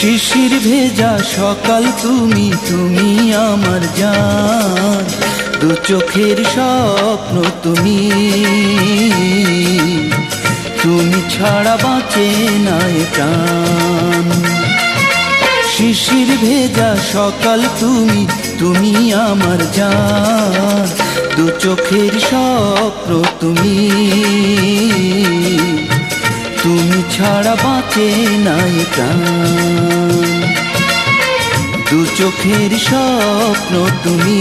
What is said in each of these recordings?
শিশির ভেজা সকাল তুমি, তুমি আমার জান, দু চোখের স্বপ্ন তুমি, তুমি ছাড়া বাঁচে না এ প্রাণ। শিশির ভেজা সকাল তুমি, তুমি আমার জান, দু চোখের স্বপ্ন তুমি, তুমি ছাড়া বাঁচে না এ প্রাণ। দু চোখের স্বপ্ন তুমি,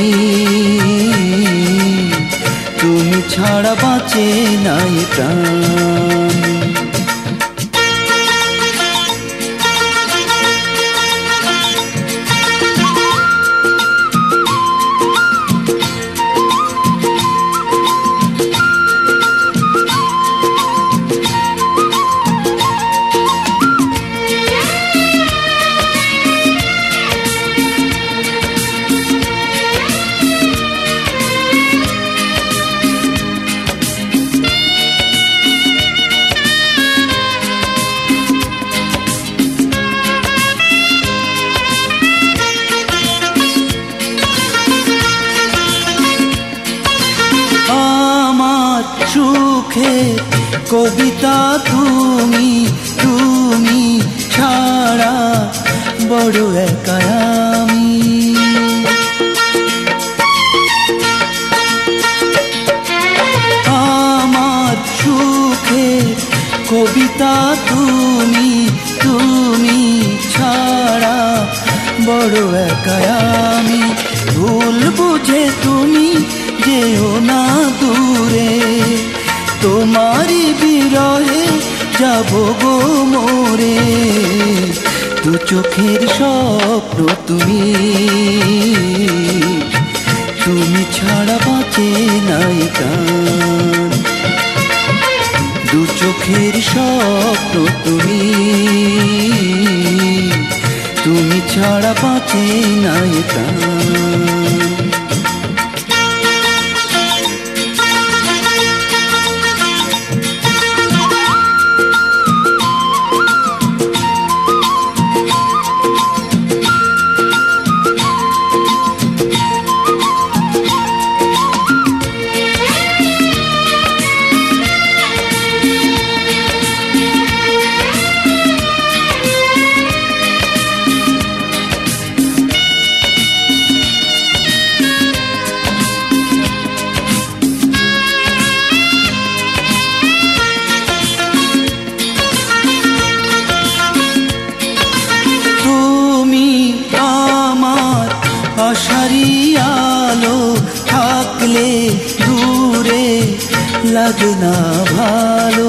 তুমি ছাড়া বাঁচে না এ প্রাণ। সুখের কবিতা তুমি, তুমি ছাড়া বড় একা আমি। আমার সুখের কবিতা তুমি, তুমি ছাড়া বড় একা আমি। ভুল বুঝে তুমি যেও না দূরে, তোমারি বিরহে যাব গো মোরে। দু চোখের স্বপ্ন তুমি, তুমি ছাড়া বাঁচে না এ প্রাণ। দু চোখের স্বপ্ন তুমি, তুমি ছাড়া বাঁচে না এ প্রাণ। আশারি আলো থাকলে দূরে লাগে না ভালো।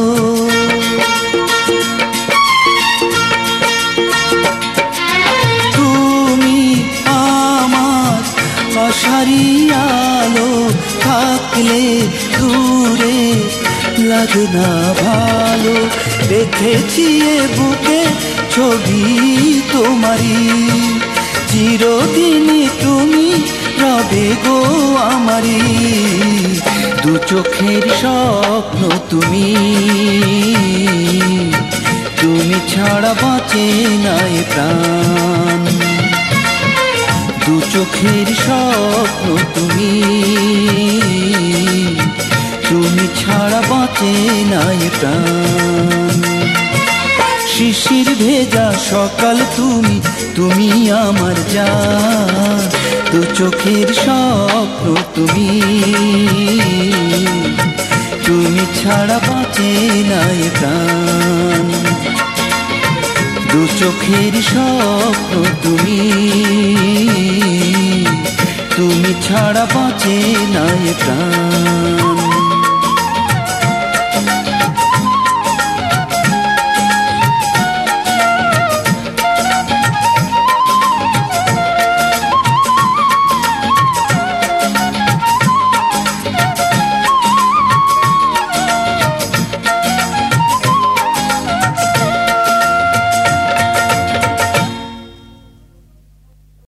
তুমি আমার আশারি আলো থাকলে দূরে লাগে না ভালো। দেখেছি এ বুকে ছবি তোমারি, চিরদিনই তুমি রবে গো আমারি। দু চোখের স্বপ্ন তুমি, তুমি ছাড়া বাঁচে না এ প্রাণ। দু চোখের স্বপ্ন তুমি, তুমি ছাড়া বাঁচে না এ প্রাণ। শিশির ভেজা সকাল তুমি, তুমি আমার জান, দু চোখের স্বপ্ন তুমি, তুমি ছাড়া বাঁচে না এ প্রাণ। দু চোখের স্বপ্ন তুমি, তুমি ছাড়া বাঁচে না এ প্রাণ।